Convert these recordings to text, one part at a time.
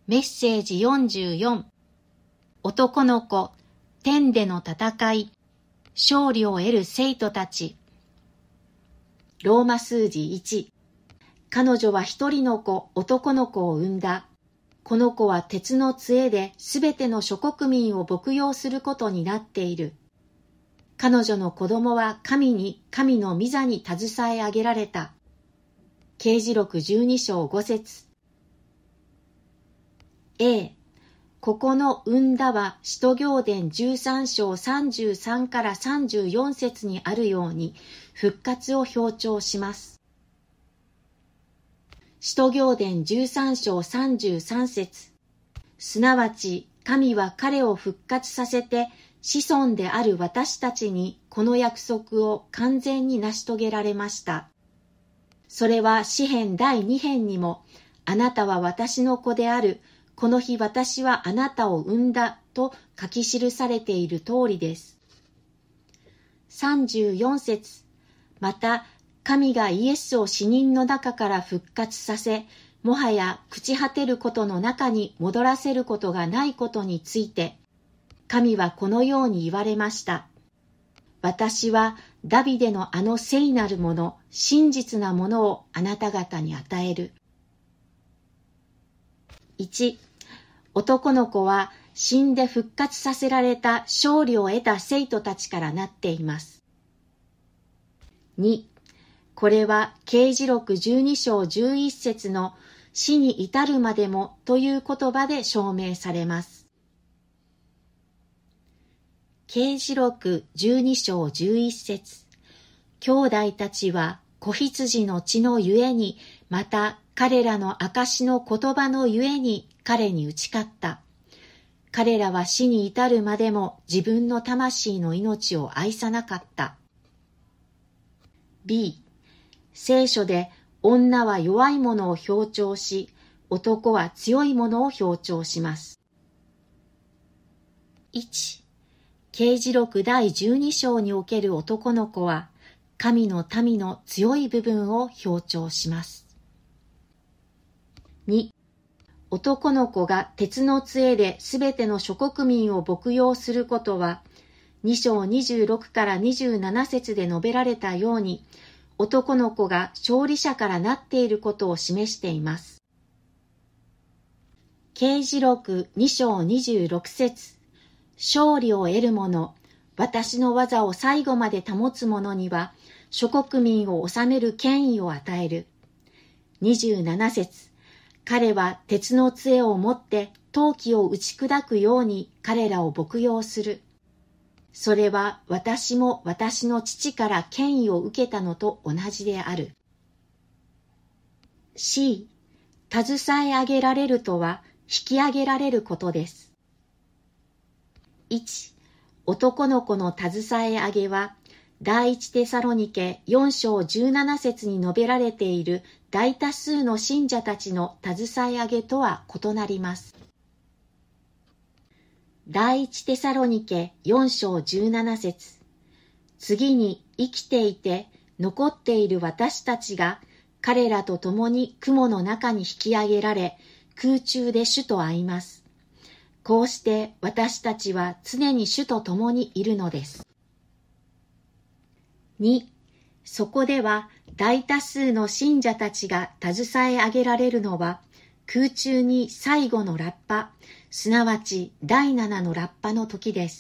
メッセージ44、男の子、天での戦い、勝利を得る生徒たち。ローマ数字1、彼女は一人の子、男の子を産んだ。この子は鉄の杖で、すべての諸国民を牧養することになっている。彼女の子供は神の御座に携え上げられた。啓示録12章5節。A、ここの産んだは使徒行伝13章33から34節にあるように復活を強調します。使徒行伝13章33節。すなわち神は彼を復活させて子孫である私たちにこの約束を完全に成し遂げられました。それは詩編第2編にも、あなたは私の子である。この日私はあなたを産んだと書き記されている通りです。34節。また、神がイエスを死人の中から復活させ、もはや朽ち果てることの中に戻らせることがないことについて、神はこのように言われました。私はダビデのあの聖なるもの、真実なものをあなた方に与える。1、男の子は死んで復活させられた勝利を得た生徒たちからなっています。2、これは啓示録12章11節の死に至るまでもという言葉で証明されます。啓示録12章11節。兄弟たちは子羊の血のゆえに、また彼らの証の言葉のゆえに彼に打ち勝った。彼らは死に至るまでも自分の魂の命を愛さなかった。B、聖書で女は弱いものを強調し、男は強いものを強調します。1、啓示録第12章における男の子は、神の民の強い部分を強調します。2、男の子が鉄の杖ですべての諸国民を牧養することは、2章26から27節で述べられたように、男の子が勝利者からなっていることを示しています。啓示録2章26節。勝利を得る者、私の技を最後まで保つ者には、諸国民を治める権威を与える。27節。彼は鉄の杖を持って陶器を打ち砕くように彼らを牧養する。それは私も私の父から権威を受けたのと同じである。C、携え上げられるとは引き上げられることです。1、男の子の携え上げは、第一テサロニケ4章17節に述べられている大多数の信者たちの携え上げとは異なります。第一テサロニケ4章17節。次に生きていて残っている私たちが彼らと共に雲の中に引き上げられ、空中で主と会います。こうして私たちは常に主と共にいるのです。2、そこでは大多数の信者たちが携え上げられるのは、空中に最後のラッパ、すなわち第7のラッパの時です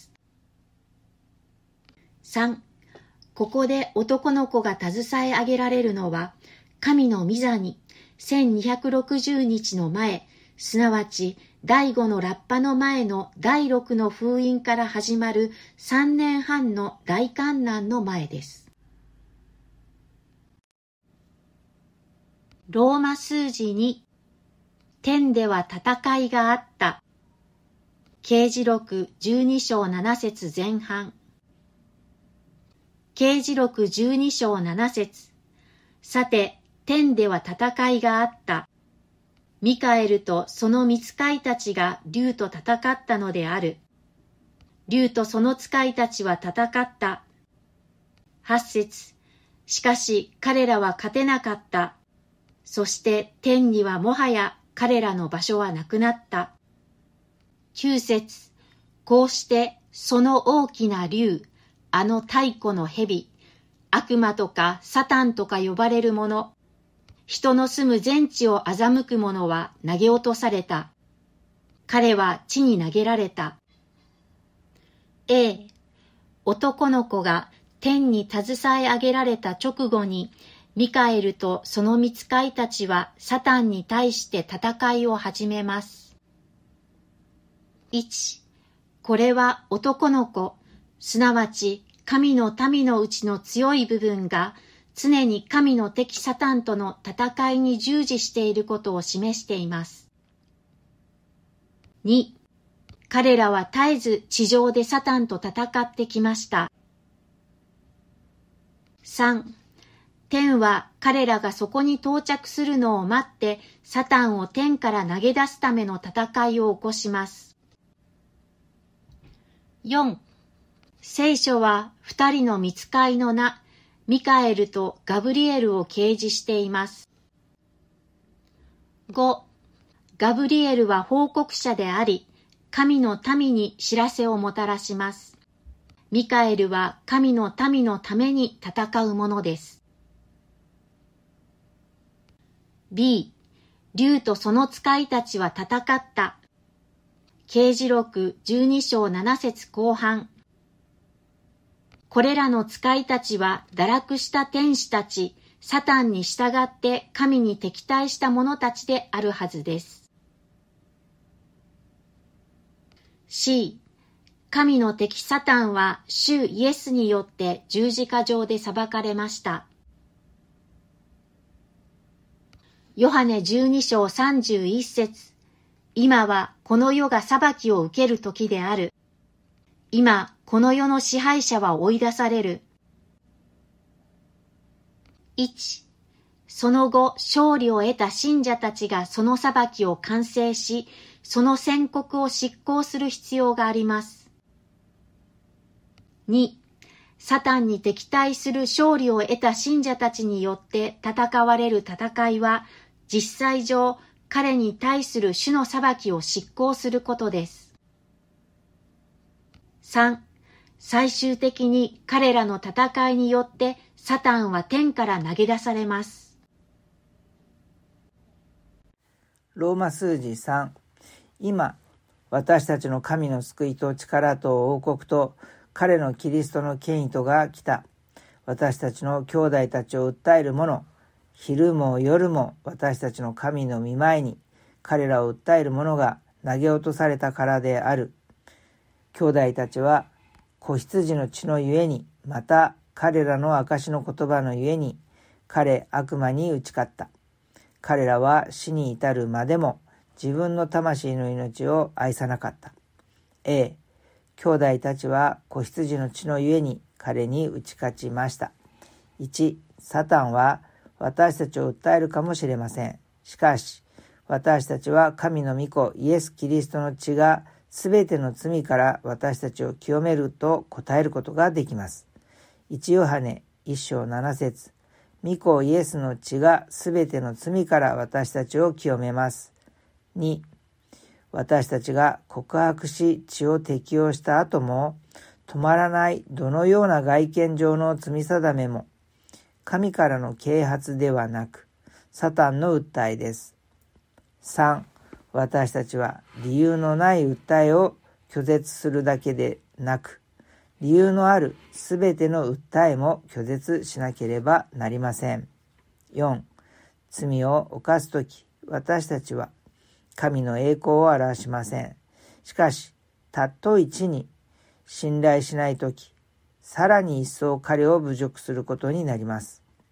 。3、ここで男の子が携え上げられるのは、神の御座に1260日の前、すなわち第5のラッパの前の第6の封印から始まる3年半の大観難の前です。ローマ数字2、天では戦いがあった。啓示録12章7節前半。啓示録12章7節。さて、天では戦いがあった。ミカエルとその御使いたちが竜と戦ったのである。竜とその使いたちは戦った。8節。しかし彼らは勝てなかった。そして天にはもはや彼らの場所はなくなった。9節、こうしてその大きな竜、あの太古の蛇、悪魔とかサタンとか呼ばれるもの、人の住む全地を欺く者は投げ落とされた。彼は地に投げられた。A、男の子が天に携え上げられた直後に、ミカエルとその御使いたちはサタンに対して戦いを始めます。1、これは男の子、すなわち神の民のうちの強い部分が常に神の敵サタンとの戦いに従事していることを示しています。2、彼らは絶えず地上でサタンと戦ってきました。3、天は彼らがそこに到着するのを待ってサタンを天から投げ出すための戦いを起こします。4、聖書は2人の御使いの名、ミカエルとガブリエルを掲示しています。5、ガブリエルは報告者であり、神の民に知らせをもたらします。ミカエルは神の民のために戦うものです。B、竜とその使いたちは戦った。啓示録12章7節後半。これらの使いたちは堕落した天使たち、サタンに従って神に敵対した者たちであるはずです。C、神の敵サタンは主イエスによって十字架上で裁かれました。ヨハネ12章31節、今はこの世が裁きを受ける時である。今、この世の支配者は追い出される。1、その後、勝利を得た信者たちがその裁きを完成し、その宣告を執行する必要があります。2、サタンに敵対する勝利を得た信者たちによって戦われる戦いは、実際上、彼に対する主の裁きを執行することです。3、最終的に彼らの戦いによってサタンは天から投げ出されます。 ローマ数字3、今、私たちの神の救いと力と王国と彼のキリストの権威とが来た。私たちの兄弟たちを訴える者、昼も夜も私たちの神の御前に彼らを訴える者が投げ落とされたからである。兄弟たちは子羊の血のゆえに、また彼らの証の言葉のゆえに、悪魔に打ち勝った。彼らは死に至るまでも自分の魂の命を愛さなかった。A、兄弟たちは子羊の血のゆえに彼に打ち勝ちました。1、サタンは私たちを訴えるかもしれません。しかし、私たちは神の御子イエス・キリストの血がすべての罪から私たちを清めると答えることができます。1ヨハネ1章7節、御子イエスの血がすべての罪から私たちを清めます。2、私たちが告白し血を適用した後も止まらないどのような外見上の罪定めも神からの啓発ではなくサタンの訴えです。3、私たちは理由のない訴えを拒絶するだけでなく、理由のあるすべての訴えも拒絶しなければなりません。4、罪を犯すとき、私たちは神の栄光を表しません。しかし、たっといちに信頼しないとき、さらに一層彼を侮辱することになります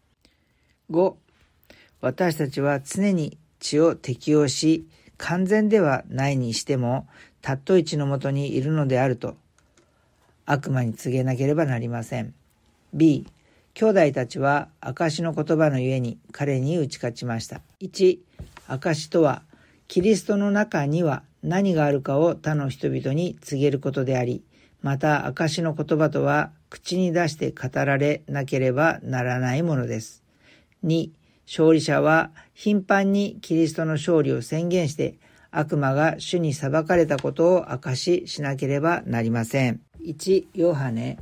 。5、私たちは常に血を適用し、完全ではないにしても、たっとい血のもとにいるのであると、悪魔に告げなければなりません。B、兄弟たちは証の言葉のゆえに彼に打ち勝ちました。1、証とは、キリストの中には何があるかを他の人々に告げることであり、また証の言葉とは口に出して語られなければならないものです。2、 勝利者は頻繁にキリストの勝利を宣言して悪魔が主に裁かれたことを証ししなければなりません。1ヨハネ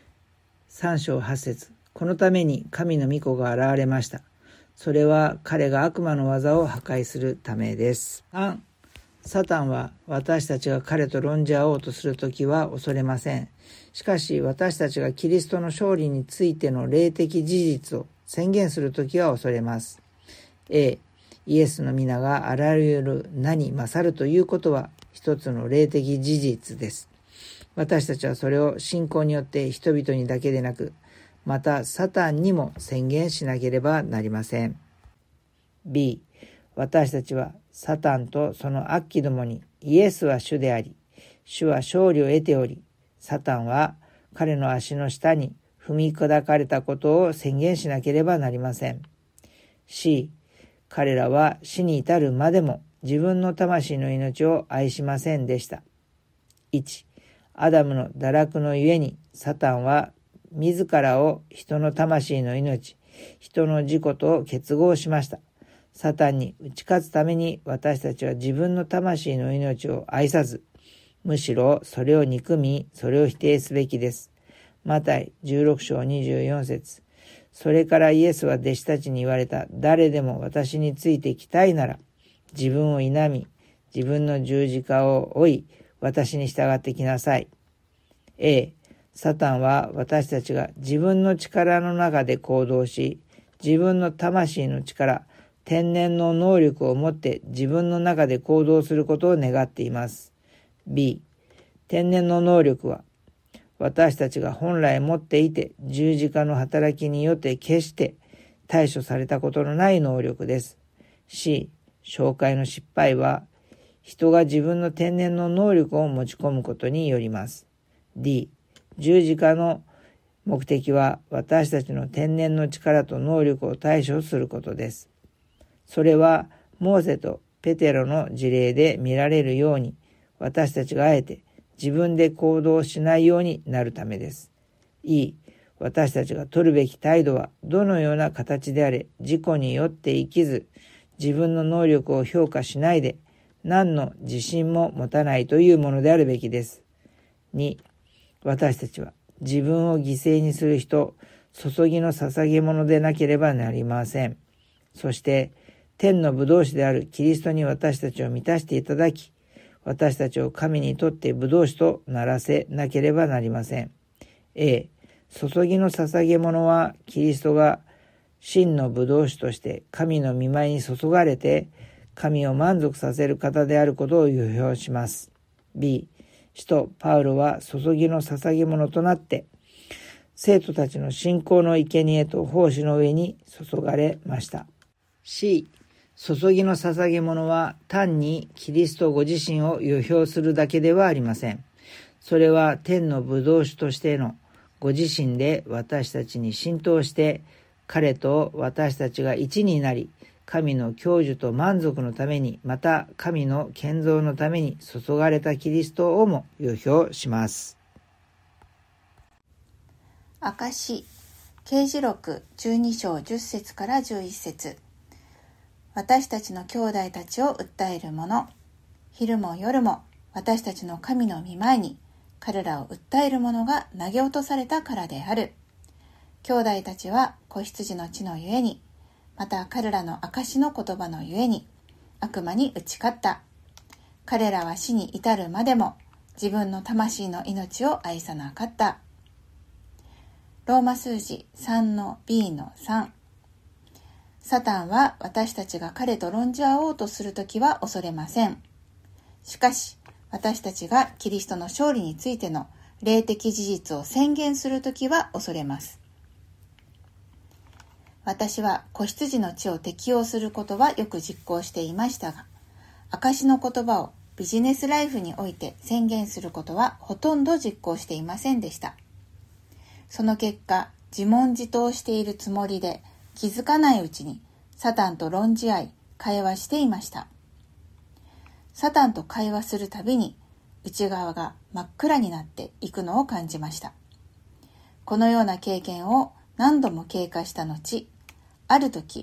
3章8節、このために神の御子が現れました。それは彼が悪魔の技を破壊するためです。3サタンは私たちが彼と論じ合おうとするときは恐れません。しかし私たちがキリストの勝利についての霊的事実を宣言するときは恐れます。イエスの皆があらゆる名に勝るということは一つの霊的事実です。私たちはそれを信仰によって人々にだけでなく、またサタンにも宣言しなければなりません。B、私たちはサタンとその悪鬼どもにイエスは主であり、主は勝利を得ており、サタンは彼の足の下に踏み砕かれたことを宣言しなければなりません。C、彼らは死に至るまでも自分の魂の命を愛しませんでした。1、アダムの堕落のゆえにサタンは自らを人の魂の命、人の自己と結合しました。サタンに打ち勝つために私たちは自分の魂の命を愛さず、むしろそれを憎み、それを否定すべきです。マタイ16章24節、それからイエスは弟子たちに言われた。誰でも私についてきたいなら、自分を否み、自分の十字架を追い、私に従ってきなさい。サタンは私たちが自分の力の中で行動し、自分の魂の力、天然の能力を持って自分の中で行動することを願っています。B、天然の能力は私たちが本来持っていて十字架の働きによって決して対処されたことのない能力です。C、紹介の失敗は人が自分の天然の能力を持ち込むことによります。D、十字架の目的は私たちの天然の力と能力を対処することです。それはモーセとペテロの事例で見られるように、私たちがあえて自分で行動しないようになるためです。私たちが取るべき態度はどのような形であれ、自己によって生きず、自分の能力を評価しないで、何の自信も持たないというものであるべきです。2、私たちは自分を犠牲にする人、注ぎの捧げ物でなければなりません。そして、天の葡萄酒であるキリストに私たちを満たしていただき、私たちを神にとって葡萄酒とならせなければなりません。注ぎの捧げ物はキリストが真の葡萄酒として神の御前に注がれて神を満足させる方であることを預表します。B、使徒パウロは注ぎの捧げ物となって生徒たちの信仰の生贄と奉仕の上に注がれました。C、注ぎの捧げ物は単にキリストご自身を預表するだけではありません。それは天の葡萄酒としてのご自身で私たちに浸透して彼と私たちが一になり、神の享受と満足のために、また神の建造のために注がれたキリストをも預表します。 証し啓示録12章10節から11節、私たちの兄弟たちを訴える者、昼も夜も私たちの神の御前に彼らを訴える者が投げ落とされたからである。兄弟たちは子羊の血のゆえに、また彼らの証の言葉のゆえに悪魔に打ち勝った。彼らは死に至るまでも自分の魂の命を愛さなかった。ローマ数字 3-B-3、サタンは私たちが彼と論じ合おうとするときは恐れません。しかし、私たちがキリストの勝利についての霊的事実を宣言するときは恐れます。私は子羊の血を適用することはよく実行していましたが、証の言葉をビジネスライフにおいて宣言することはほとんど実行していませんでした。その結果、自問自答しているつもりで、気づかないうちにサタンと論じ合い、会話していました。サタンと会話するたびに内側が真っ暗になっていくのを感じました。このような経験を何度も経過した後、ある時、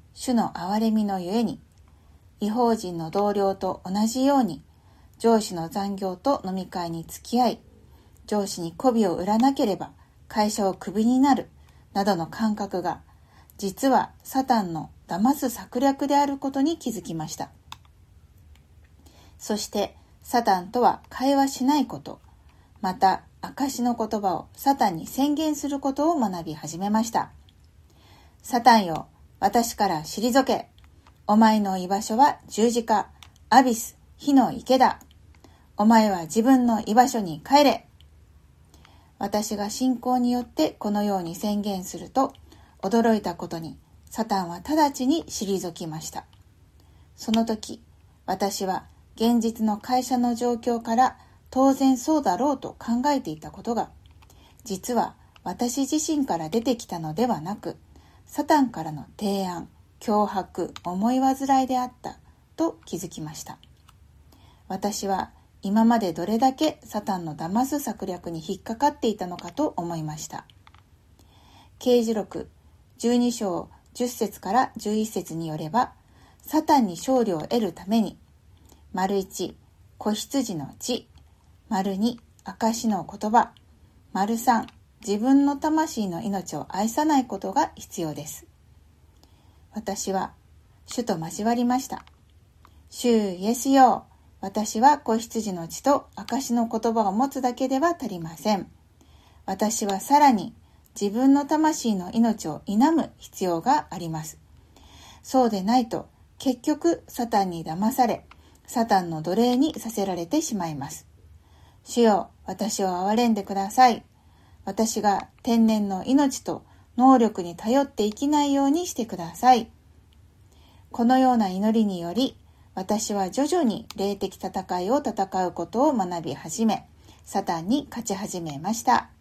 主の憐れみのゆえに、異邦人の同僚と同じように、上司の残業と飲み会に付き合い、上司に媚びを売らなければ会社をクビになるなどの感覚が、実はサタンの騙す策略であることに気づきました。そしてサタンとは会話しないこと、また証の言葉をサタンに宣言することを学び始めました。サタンよ、私から退け。お前の居場所は十字架、アビス、火の池だ。お前は自分の居場所に帰れ。私が信仰によってこのように宣言すると、驚いたことにサタンは直ちに退きました。その時、私は現実の会社の状況から当然そうだろうと考えていたことが、実は私自身から出てきたのではなく、サタンからの提案、脅迫、思い煩いであったと気づきました。私は今までどれだけサタンの騙す策略に引っかかっていたのかと思いました。啓示録12章10節から11節によれば、サタンに勝利を得るために、1、子羊の血、2、証の言葉、3、自分の魂の命を愛さないことが必要です。私は主と交わりました。主イエスよ、私は子羊の血と証の言葉を持つだけでは足りません。私はさらに自分の魂の命を否む必要があります。そうでないと結局サタンに騙され、サタンの奴隷にさせられてしまいます。主よ、私を憐れんでください。私が天然の命と能力に頼って生きないようにしてください。このような祈りにより、私は徐々に霊的戦いを戦うことを学び始め、サタンに勝ち始めました。